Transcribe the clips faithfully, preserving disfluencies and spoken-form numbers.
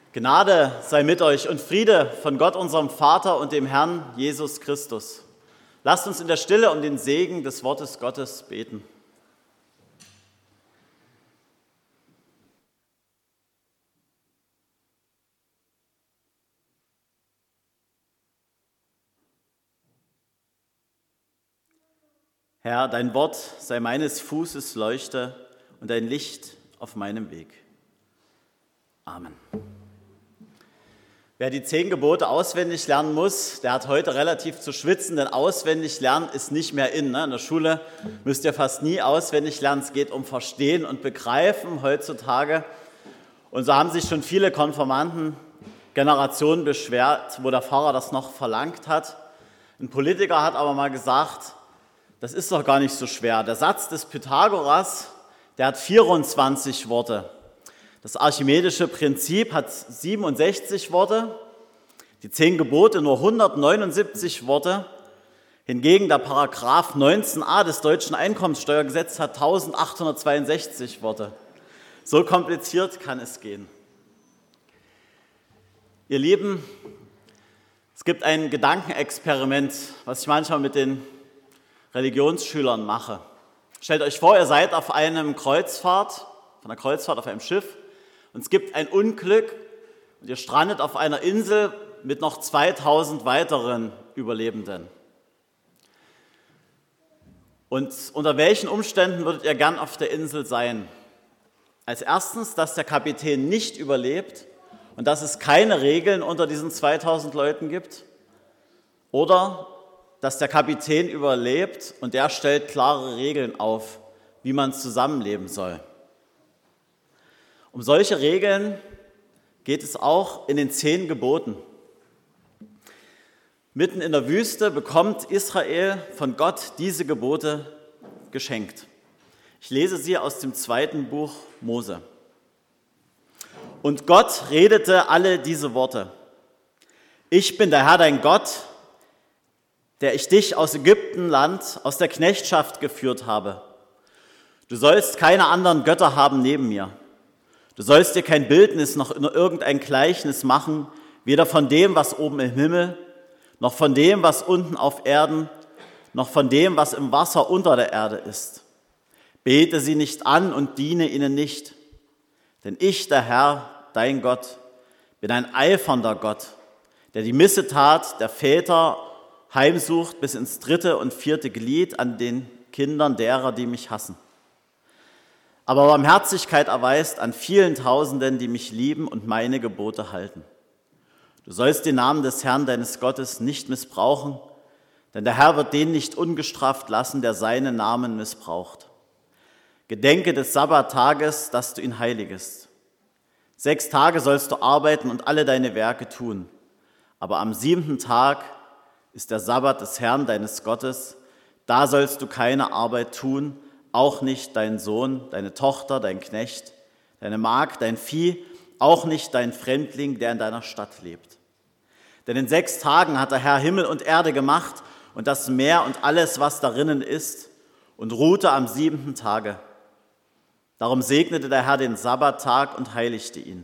Gnade sei mit euch und Friede von Gott, unserem Vater und dem Herrn Jesus Christus. Lasst uns in der Stille um den Segen des Wortes Gottes beten. Herr, dein Wort sei meines Fußes Leuchte und dein Licht auf meinem Weg. Amen. Wer die zehn Gebote auswendig lernen muss, der hat heute relativ zu schwitzen, denn auswendig lernen ist nicht mehr in. Ne? In der Schule müsst ihr fast nie auswendig lernen. Es geht um Verstehen und Begreifen heutzutage. Und so haben sich schon viele Konfirmanden Generationen beschwert, wo der Pfarrer das noch verlangt hat. Ein Politiker hat aber mal gesagt, das ist doch gar nicht so schwer. Der Satz des Pythagoras, der hat vierundzwanzig Worte. Das archimedische Prinzip hat siebenundsechzig Worte, die zehn Gebote nur hundertneunundsiebzig Worte. Hingegen der Paragraph neunzehn a des deutschen Einkommenssteuergesetzes hat eintausendachthundertzweiundsechzig Worte. So kompliziert kann es gehen. Ihr Lieben, es gibt ein Gedankenexperiment, was ich manchmal mit den Religionsschülern mache. Stellt euch vor, ihr seid auf einem Kreuzfahrt, von einer Kreuzfahrt auf einem Schiff und es gibt ein Unglück und ihr strandet auf einer Insel mit noch zweitausend weiteren Überlebenden. Und unter welchen Umständen würdet ihr gern auf der Insel sein? Als erstens, dass der Kapitän nicht überlebt und dass es keine Regeln unter diesen zweitausend Leuten gibt, oder dass der Kapitän überlebt und der stellt klare Regeln auf, wie man zusammenleben soll. Um solche Regeln geht es auch in den zehn Geboten. Mitten in der Wüste bekommt Israel von Gott diese Gebote geschenkt. Ich lese sie aus dem zweiten Buch Mose. Und Gott redete alle diese Worte. Ich bin der Herr, dein Gott, der ich dich aus Ägyptenland, aus der Knechtschaft geführt habe. Du sollst keine anderen Götter haben neben mir. Du sollst dir kein Bildnis noch irgendein Gleichnis machen, weder von dem, was oben im Himmel, noch von dem, was unten auf Erden, noch von dem, was im Wasser unter der Erde ist. Bete sie nicht an und diene ihnen nicht. Denn ich, der Herr, dein Gott, bin ein eifernder Gott, der die Missetat der Väter heimsucht bis ins dritte und vierte Glied an den Kindern derer, die mich hassen. Aber Barmherzigkeit erweist an vielen Tausenden, die mich lieben und meine Gebote halten. Du sollst den Namen des Herrn, deines Gottes, nicht missbrauchen, denn der Herr wird den nicht ungestraft lassen, der seinen Namen missbraucht. Gedenke des Sabbattages, dass du ihn heiligest. Sechs Tage sollst du arbeiten und alle deine Werke tun, aber am siebten Tag ist der Sabbat des Herrn, deines Gottes. Da sollst du keine Arbeit tun, auch nicht dein Sohn, deine Tochter, dein Knecht, deine Magd, dein Vieh, auch nicht dein Fremdling, der in deiner Stadt lebt. Denn in sechs Tagen hat der Herr Himmel und Erde gemacht und das Meer und alles, was darinnen ist, und ruhte am siebten Tage. Darum segnete der Herr den Sabbattag und heiligte ihn.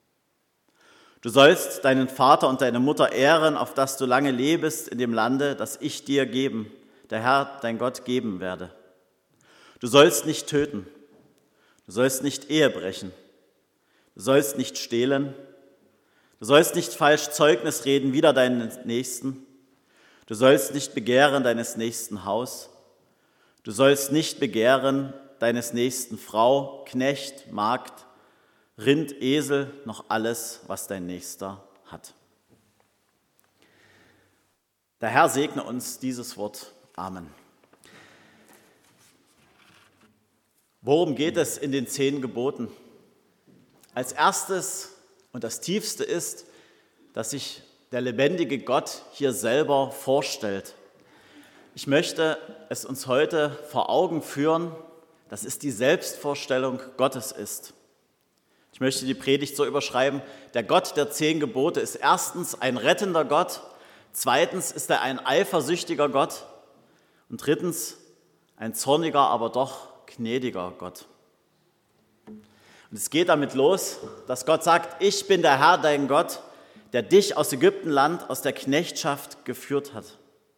Du sollst deinen Vater und deine Mutter ehren, auf dass du lange lebest in dem Lande, das ich dir geben, der Herr, dein Gott, geben werde. Du sollst nicht töten, du sollst nicht Ehe brechen, du sollst nicht stehlen, du sollst nicht falsch Zeugnis reden wider deinen Nächsten, du sollst nicht begehren deines Nächsten Haus, du sollst nicht begehren deines Nächsten Frau, Knecht, Magd, Rind, Esel, noch alles, was dein Nächster hat. Der Herr segne uns dieses Wort. Amen. Worum geht es in den zehn Geboten? Als erstes und das Tiefste ist, dass sich der lebendige Gott hier selber vorstellt. Ich möchte es uns heute vor Augen führen, dass es die Selbstvorstellung Gottes ist. Ich möchte die Predigt so überschreiben: Der Gott der zehn Gebote ist erstens ein rettender Gott, zweitens ist er ein eifersüchtiger Gott und drittens ein zorniger, aber doch gnädiger Gott. Und es geht damit los, dass Gott sagt, ich bin der Herr, dein Gott, der dich aus Ägyptenland, aus der Knechtschaft geführt hat.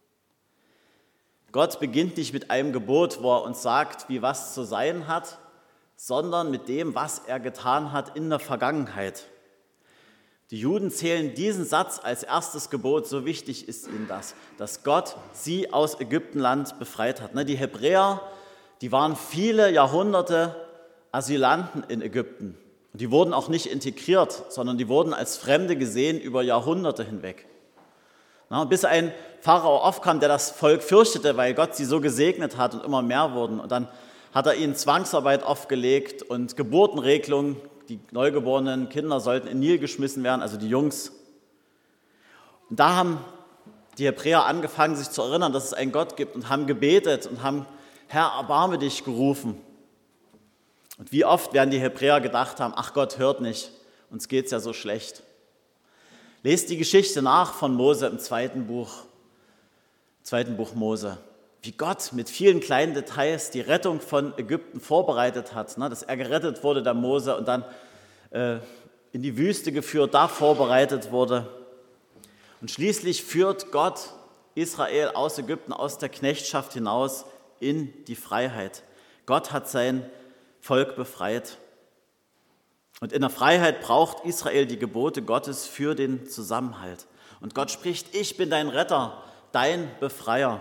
Gott beginnt nicht mit einem Gebot, wo er uns sagt, wie was zu sein hat, sondern mit dem, was er getan hat in der Vergangenheit. Die Juden zählen diesen Satz als erstes Gebot, so wichtig ist ihnen das, dass Gott sie aus Ägyptenland befreit hat. Die Hebräer, die waren viele Jahrhunderte Asylanten in Ägypten. Die wurden auch nicht integriert, sondern die wurden als Fremde gesehen über Jahrhunderte hinweg. Bis ein Pharao aufkam, der das Volk fürchtete, weil Gott sie so gesegnet hat und immer mehr wurden. Und dann hat er ihnen Zwangsarbeit aufgelegt und Geburtenregelungen. Die neugeborenen Kinder sollten in den Nil geschmissen werden, also die Jungs. Und da haben die Hebräer angefangen, sich zu erinnern, dass es einen Gott gibt und haben gebetet und haben, Herr, erbarme dich gerufen. Und wie oft werden die Hebräer gedacht haben, ach Gott hört nicht, uns geht es ja so schlecht. Lest die Geschichte nach von Mose im zweiten Buch, zweiten Buch Mose, wie Gott mit vielen kleinen Details die Rettung von Ägypten vorbereitet hat, ne, dass er gerettet wurde, der Mose, und dann äh, in die Wüste geführt, da vorbereitet wurde. Und schließlich führt Gott Israel aus Ägypten, aus der Knechtschaft hinaus in die Freiheit. Gott hat sein Volk befreit. Und in der Freiheit braucht Israel die Gebote Gottes für den Zusammenhalt. Und Gott spricht, ich bin dein Retter, dein Befreier.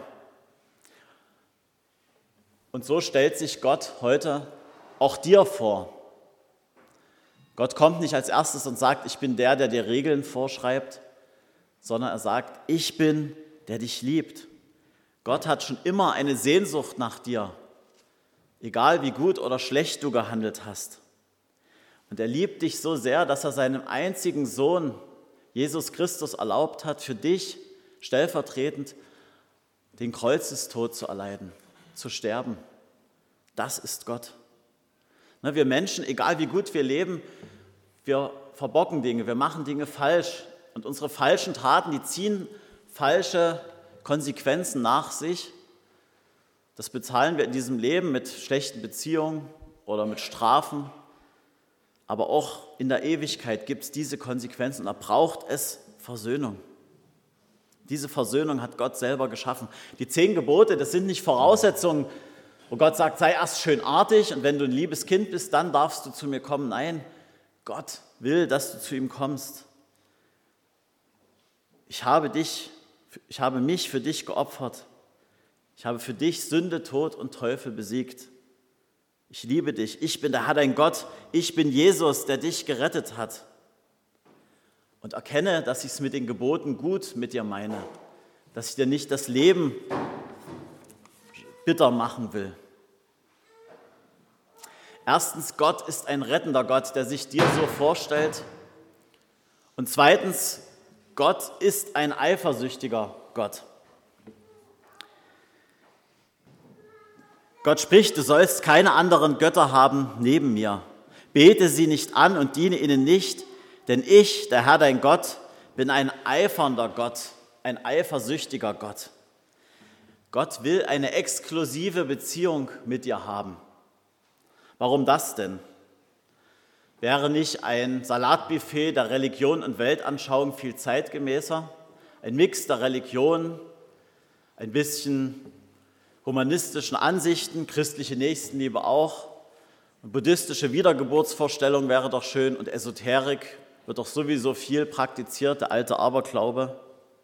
Und so stellt sich Gott heute auch dir vor. Gott kommt nicht als erstes und sagt, ich bin der, der dir Regeln vorschreibt, sondern er sagt, ich bin, der dich liebt. Gott hat schon immer eine Sehnsucht nach dir, egal wie gut oder schlecht du gehandelt hast. Und er liebt dich so sehr, dass er seinem einzigen Sohn, Jesus Christus, erlaubt hat, für dich stellvertretend den Kreuzestod zu erleiden, zu sterben. Das ist Gott. Wir Menschen, egal wie gut wir leben, wir verbocken Dinge, wir machen Dinge falsch. Und unsere falschen Taten, die ziehen falsche Konsequenzen nach sich. Das bezahlen wir in diesem Leben mit schlechten Beziehungen oder mit Strafen. Aber auch in der Ewigkeit gibt es diese Konsequenzen und da braucht es Versöhnung. Diese Versöhnung hat Gott selber geschaffen. Die zehn Gebote, das sind nicht Voraussetzungen, wo Gott sagt, sei erst schön artig und wenn du ein liebes Kind bist, dann darfst du zu mir kommen. Nein, Gott will, dass du zu ihm kommst. Ich habe dich, ich habe mich für dich geopfert. Ich habe für dich Sünde, Tod und Teufel besiegt. Ich liebe dich, ich bin der Herr dein Gott, ich bin Jesus, der dich gerettet hat. Und erkenne, dass ich es mit den Geboten gut mit dir meine, dass ich dir nicht das Leben bitter machen will. Erstens, Gott ist ein rettender Gott, der sich dir so vorstellt. Und zweitens, Gott ist ein eifersüchtiger Gott. Gott spricht, du sollst keine anderen Götter haben neben mir. Bete sie nicht an und diene ihnen nicht, denn ich, der Herr dein Gott, bin ein eifernder Gott, ein eifersüchtiger Gott. Gott will eine exklusive Beziehung mit dir haben. Warum das denn? Wäre nicht ein Salatbuffet der Religion und Weltanschauung viel zeitgemäßer? Ein Mix der Religion, ein bisschen humanistischen Ansichten, christliche Nächstenliebe auch, und buddhistische Wiedergeburtsvorstellung wäre doch schön und Esoterik wird doch sowieso viel praktiziert, der alte Aberglaube.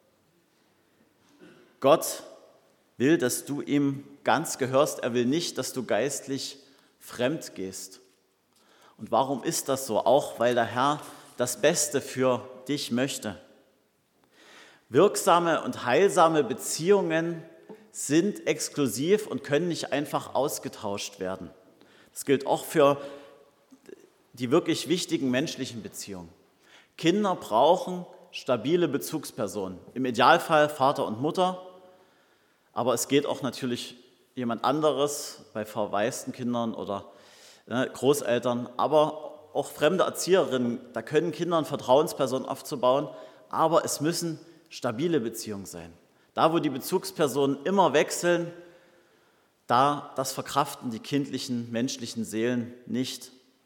Gott will, dass du ihm ganz gehörst, er will nicht, dass du geistlich fremd gehst. Und warum ist das so? Auch weil der Herr das Beste für dich möchte. Wirksame und heilsame Beziehungen sind exklusiv und können nicht einfach ausgetauscht werden. Das gilt auch für die wirklich wichtigen menschlichen Beziehungen. Kinder brauchen stabile Bezugspersonen, im Idealfall Vater und Mutter, aber es geht auch natürlich jemand anderes bei verwaisten Kindern oder Großeltern, aber auch fremde Erzieherinnen, da können Kindern Vertrauenspersonen aufzubauen, aber es müssen stabile Beziehungen sein. Da, wo die Bezugspersonen immer wechseln, da, das verkraften die kindlichen, menschlichen Seelen nicht.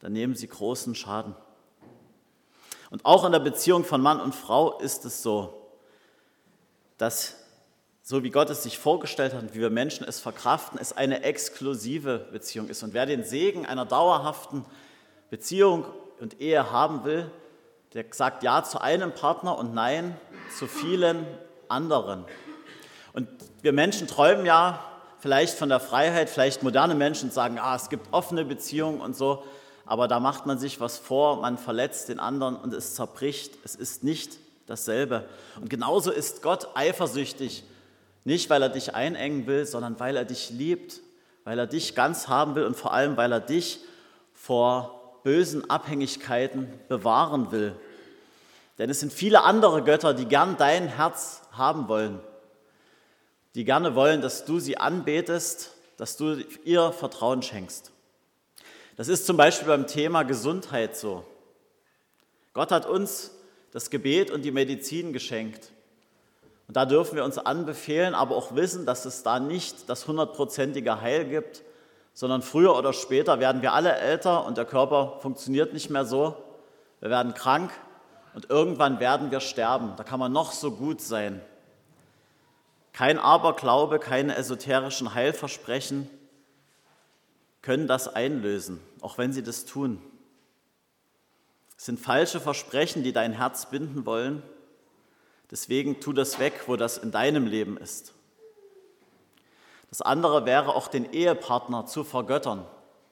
dann nehmen sie großen Schaden. Und auch in der Beziehung von Mann und Frau ist es so, dass so wie Gott es sich vorgestellt hat und wie wir Menschen es verkraften, es eine exklusive Beziehung ist. Und wer den Segen einer dauerhaften Beziehung und Ehe haben will, der sagt Ja zu einem Partner und Nein zu vielen anderen. Und wir Menschen träumen ja vielleicht von der Freiheit, vielleicht moderne Menschen sagen, ah, es gibt offene Beziehungen und so, aber da macht man sich was vor, man verletzt den anderen und es zerbricht. Es ist nicht dasselbe. Und genauso ist Gott eifersüchtig, nicht weil er dich einengen will, sondern weil er dich liebt, weil er dich ganz haben will und vor allem, weil er dich vor bösen Abhängigkeiten bewahren will. Denn es sind viele andere Götter, die gern dein Herz haben wollen, die gerne wollen, dass du sie anbetest, dass du ihr Vertrauen schenkst. Das ist zum Beispiel beim Thema Gesundheit so. Gott hat uns das Gebet und die Medizin geschenkt. Und da dürfen wir uns anbefehlen, aber auch wissen, dass es da nicht das hundertprozentige Heil gibt, sondern früher oder später werden wir alle älter und der Körper funktioniert nicht mehr so. Wir werden krank und irgendwann werden wir sterben. Da kann man noch so gut sein. Kein Aberglaube, keine esoterischen Heilversprechen können das einlösen, auch wenn sie das tun. Es sind falsche Versprechen, die dein Herz binden wollen. Deswegen tu das weg, wo das in deinem Leben ist. Das andere wäre auch den Ehepartner zu vergöttern.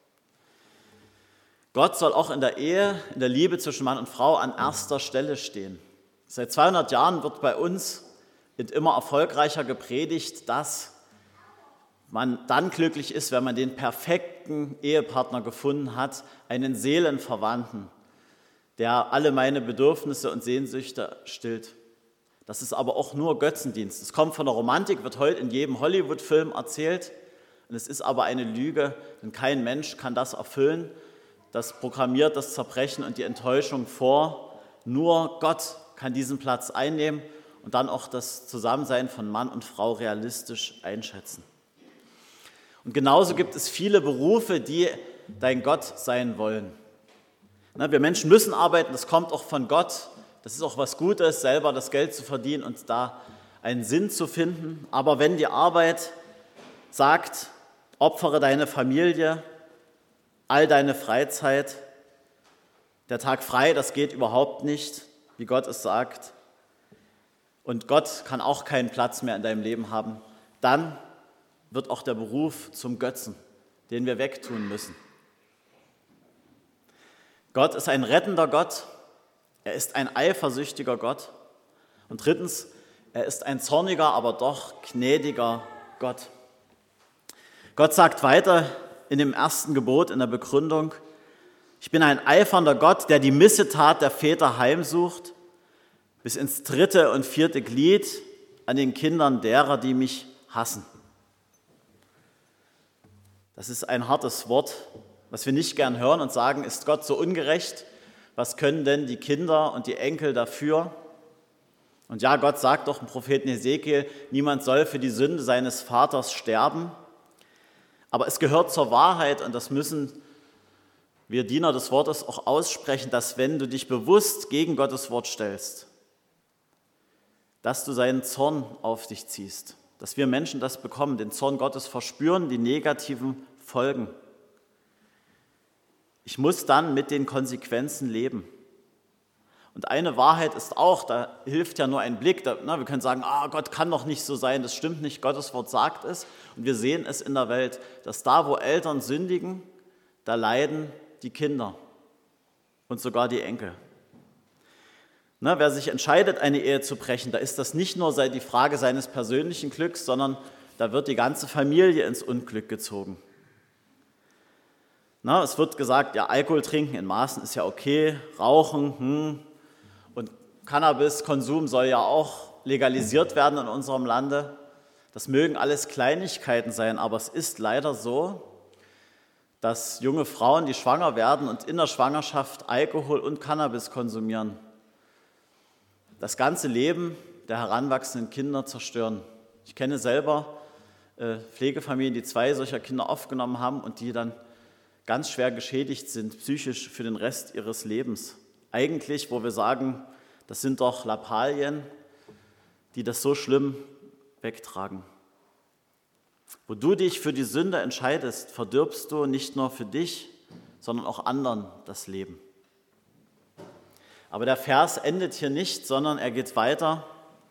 Gott soll auch in der Ehe, in der Liebe zwischen Mann und Frau an erster Stelle stehen. Seit zweihundert Jahren wird bei uns immer erfolgreicher gepredigt, dass man dann glücklich ist, wenn man den perfekten Ehepartner gefunden hat, einen Seelenverwandten, der alle meine Bedürfnisse und Sehnsüchte stillt. Das ist aber auch nur Götzendienst. Es kommt von der Romantik, wird heute in jedem Hollywood-Film erzählt. Und es ist aber eine Lüge, denn kein Mensch kann das erfüllen. Das programmiert das Zerbrechen und die Enttäuschung vor. Nur Gott kann diesen Platz einnehmen und dann auch das Zusammensein von Mann und Frau realistisch einschätzen. Und genauso gibt es viele Berufe, die dein Gott sein wollen. Wir Menschen müssen arbeiten, das kommt auch von Gott. Das ist auch was Gutes, selber das Geld zu verdienen und da einen Sinn zu finden. Aber wenn die Arbeit sagt, opfere deine Familie, all deine Freizeit, der Tag frei, das geht überhaupt nicht, wie Gott es sagt, und Gott kann auch keinen Platz mehr in deinem Leben haben, dann wird auch der Beruf zum Götzen, den wir wegtun müssen. Gott ist ein rettender Gott, er ist ein eifersüchtiger Gott und drittens, er ist ein zorniger, aber doch gnädiger Gott. Gott sagt weiter in dem ersten Gebot in der Begründung, ich bin ein eifernder Gott, der die Missetat der Väter heimsucht, bis ins dritte und vierte Glied an den Kindern derer, die mich hassen. Das ist ein hartes Wort, was wir nicht gern hören und sagen, ist Gott so ungerecht? Was können denn die Kinder und die Enkel dafür? Und ja, Gott sagt doch im Propheten Hesekiel, niemand soll für die Sünde seines Vaters sterben. Aber es gehört zur Wahrheit und das müssen wir Diener des Wortes auch aussprechen, dass wenn du dich bewusst gegen Gottes Wort stellst, dass du seinen Zorn auf dich ziehst, dass wir Menschen das bekommen, den Zorn Gottes verspüren, die negativen Folgen. Ich muss dann mit den Konsequenzen leben. Und eine Wahrheit ist auch, da hilft ja nur ein Blick, da, na, wir können sagen, ah, Gott kann doch nicht so sein, das stimmt nicht, Gottes Wort sagt es. Und wir sehen es in der Welt, dass da, wo Eltern sündigen, da leiden die Kinder und sogar die Enkel. Na, wer sich entscheidet, eine Ehe zu brechen, da ist das nicht nur die Frage seines persönlichen Glücks, sondern da wird die ganze Familie ins Unglück gezogen. Na, es wird gesagt, ja, Alkohol trinken in Maßen ist ja okay, Rauchen, hm, und Cannabiskonsum soll ja auch legalisiert werden in unserem Lande. Das mögen alles Kleinigkeiten sein, aber es ist leider so, dass junge Frauen, die schwanger werden und in der Schwangerschaft Alkohol und Cannabis konsumieren, das ganze Leben der heranwachsenden Kinder zerstören. Ich kenne selber äh, Pflegefamilien, die zwei solcher Kinder aufgenommen haben und die dann ganz schwer geschädigt sind, psychisch für den Rest ihres Lebens. Eigentlich, wo wir sagen, das sind doch Lappalien, die das so schlimm wegtragen. Wo du dich für die Sünde entscheidest, verdirbst du nicht nur für dich, sondern auch anderen das Leben. Aber der Vers endet hier nicht, sondern er geht weiter.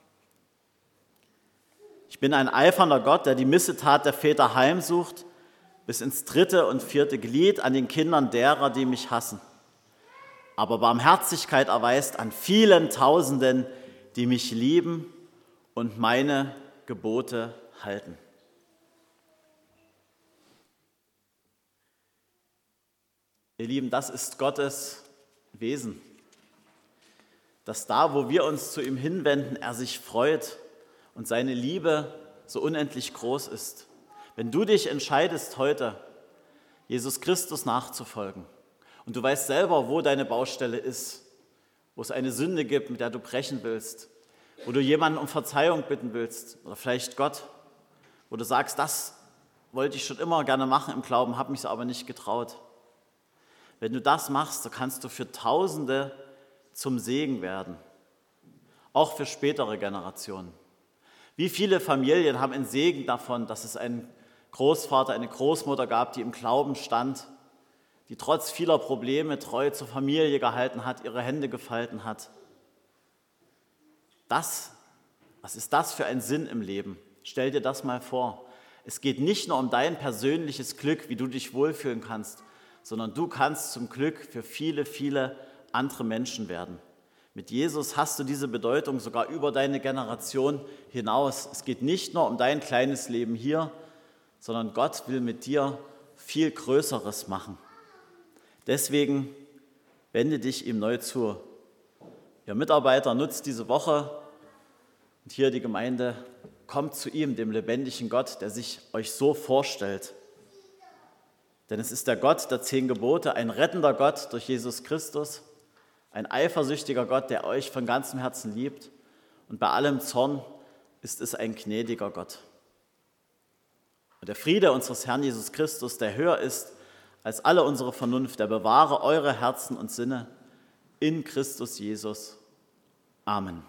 Ich bin ein eifernder Gott, der die Missetat der Väter heimsucht, bis ins dritte und vierte Glied an den Kindern derer, die mich hassen. Aber Barmherzigkeit erweist an vielen Tausenden, die mich lieben und meine Gebote halten. Ihr Lieben, das ist Gottes Wesen, dass da, wo wir uns zu ihm hinwenden, er sich freut und seine Liebe so unendlich groß ist. Wenn du dich entscheidest heute, Jesus Christus nachzufolgen und du weißt selber, wo deine Baustelle ist, wo es eine Sünde gibt, mit der du brechen willst, wo du jemanden um Verzeihung bitten willst oder vielleicht Gott, wo du sagst, das wollte ich schon immer gerne machen im Glauben, habe mich aber nicht getraut. Wenn du das machst, so kannst du für Tausende zum Segen werden, auch für spätere Generationen. Wie viele Familien haben einen Segen davon, dass es einen Großvater, eine Großmutter gab, die im Glauben stand, die trotz vieler Probleme treu zur Familie gehalten hat, ihre Hände gefalten hat. Das, was ist das für ein Sinn im Leben? Stell dir das mal vor. Es geht nicht nur um dein persönliches Glück, wie du dich wohlfühlen kannst, sondern du kannst zum Glück für viele, viele andere Menschen werden. Mit Jesus hast du diese Bedeutung sogar über deine Generation hinaus. Es geht nicht nur um dein kleines Leben hier, sondern Gott will mit dir viel Größeres machen. Deswegen wende dich ihm neu zu. Ihr Mitarbeiter, nutzt diese Woche und hier die Gemeinde, kommt zu ihm, dem lebendigen Gott, der sich euch so vorstellt. Denn es ist der Gott der zehn Gebote, ein rettender Gott durch Jesus Christus, ein eifersüchtiger Gott, der euch von ganzem Herzen liebt. Und bei allem Zorn ist es ein gnädiger Gott. Und der Friede unseres Herrn Jesus Christus, der höher ist als alle unsere Vernunft, der bewahre eure Herzen und Sinne in Christus Jesus. Amen.